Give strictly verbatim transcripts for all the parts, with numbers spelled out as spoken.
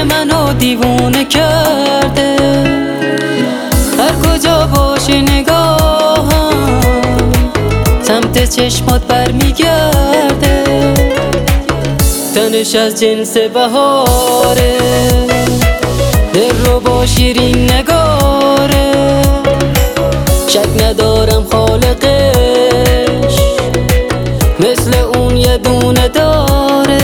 منو دیوونه کرده. هر کجا باشه نگاهم سمت چشمات برمیگرده. تنش از جنس بهاره، دل رو با شیرین نگاره. شک ندارم خالقش مثل اون یه دونه داره.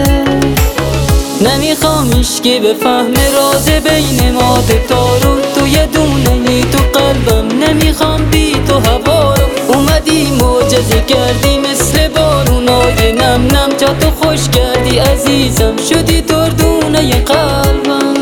نمیخوام هیچکی بفهمه راز بین ما دوتا رو. تو یه دونه ای تو قلبم، نمیخوام بی تو هوا رو. اومدی معجزه کردی مثل بارونای نم نم. جا تو خوش کردی عزیزم، شدی دردونه ی قلبم.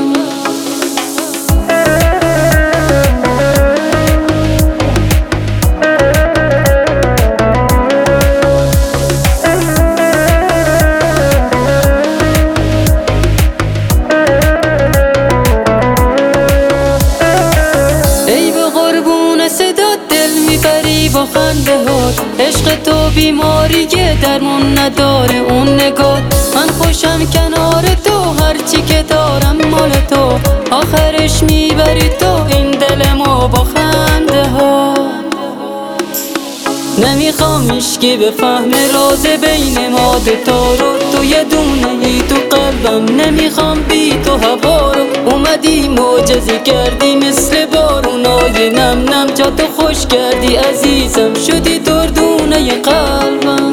با خنده هات عشق تو بیماریه درمون نداره اون نگاه. من خوشم کنار تو، هرچی که دارم مال تو. آخرش میبری تو این دل ما با خنده ها. نمیخوام هیچکی بفهمه راز بین ما دوتا رو. تو یه دونه ای تو قلبم، نمیخوام بی تو هوا رو. اومدی معجزه کردی مثل بارونای نم نم. جا تو خوش کردی عزیزم، شدی دردونه ی قلبم.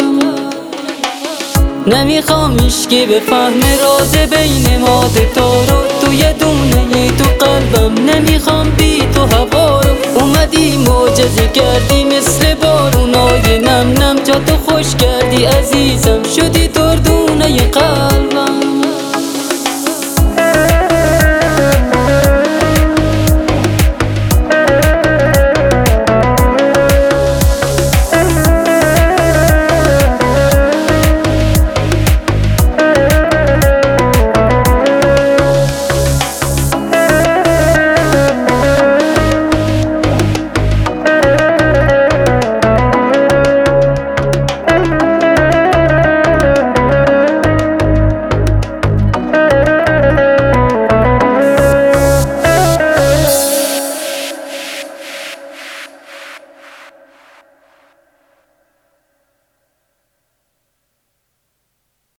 نمیخوام هیچکی بفهمه راز بین ما دوتا رو. تو یه دونه ای تو قلبم، نمیخوام بی تو هوا رو. اومدی معجزه کردی مثل بارونای نم نم. جا تو خوش کردی عزیزم.